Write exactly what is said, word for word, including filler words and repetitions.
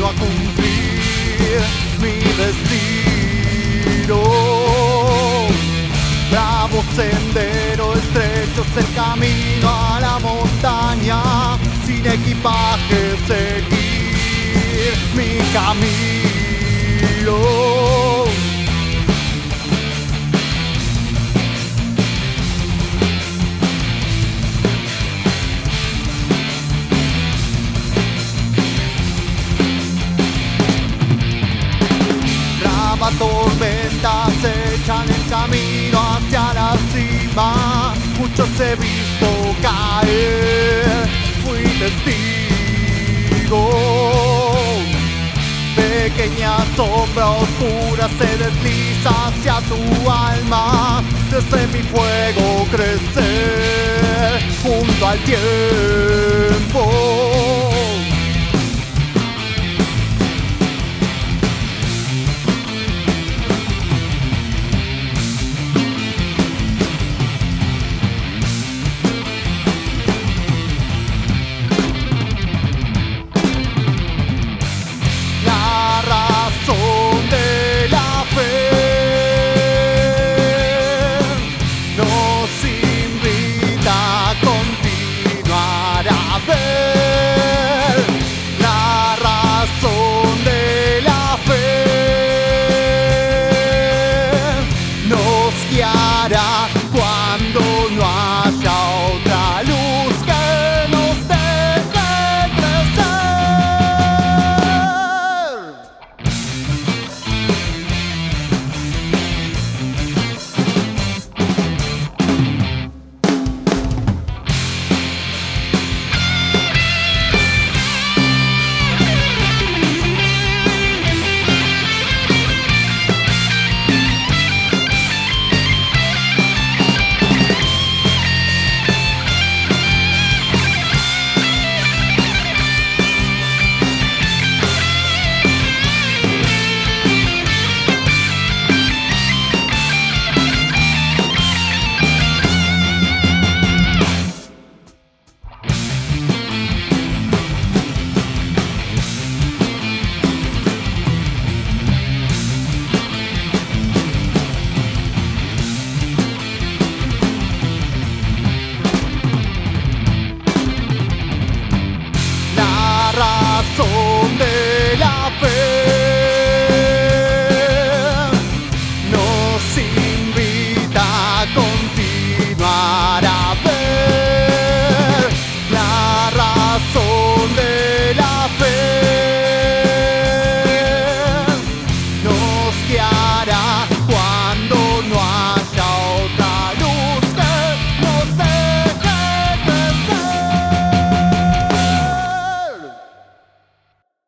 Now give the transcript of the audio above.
a cumplir mi destino. Bravo sendero estrecho es el camino a la montaña, sin equipaje seguir mi camino. Tormentas echan el camino hacia la cima, muchos he visto caer, fui testigo. Pequeña sombra oscura se desliza hacia tu alma, desde mi fuego crecer junto al tiempo.